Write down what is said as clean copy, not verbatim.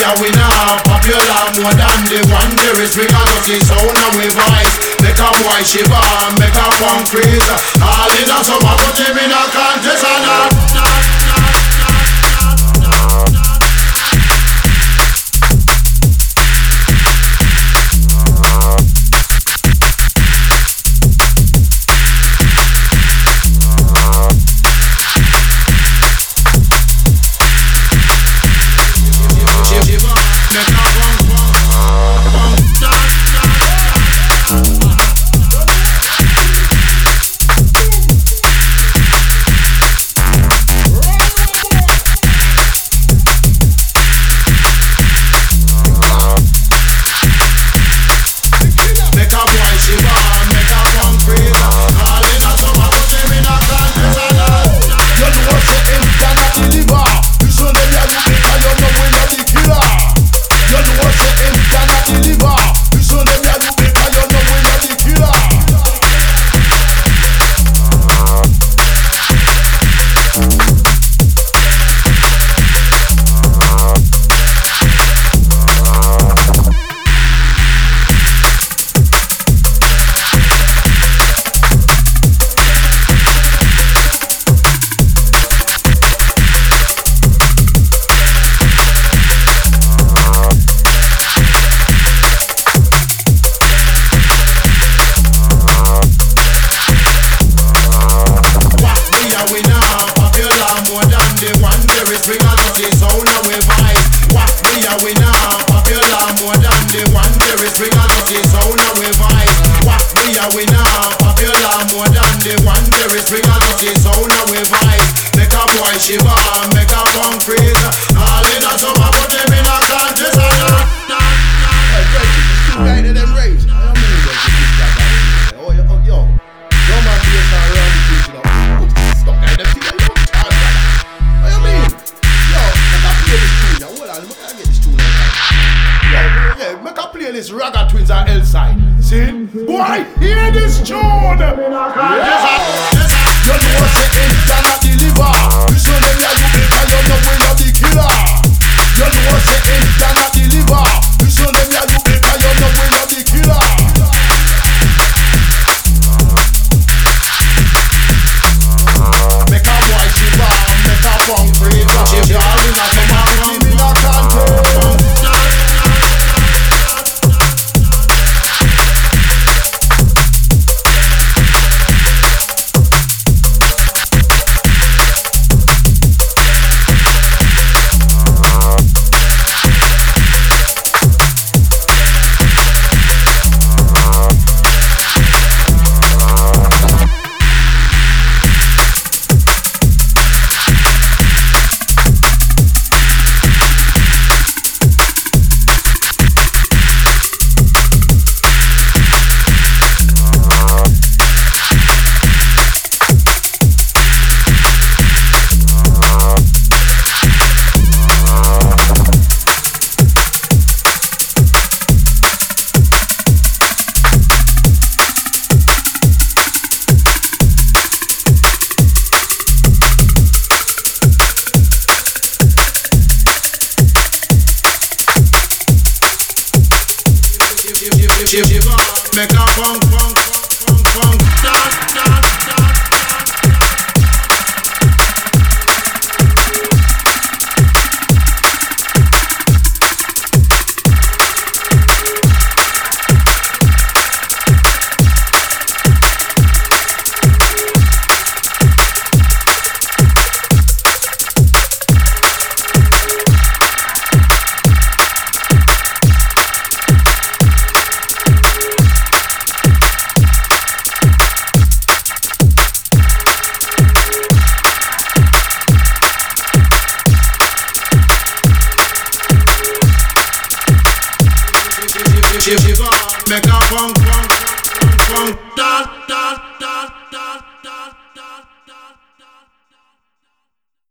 a winner, popular more than the one. There is bring a dirty sound and we voice. Make a boy shiver, make a punk freeze. All in a summer, put him in a contest and this Ragga Twins are L-side. See? Boy, hear this tune! You know what's the end cannot deliver. You show them that you better, you know when you're the killer. You know what's the end cannot deliver. You show them that you better, you know when you're the killer. Make a boy shiver, make a punk freeze. She all in a command, in a contest. Make a funk, funk, funk, funk, dance, dance, dance. Shiver, make a funk, funk, funk, funk, dance, dance, dance.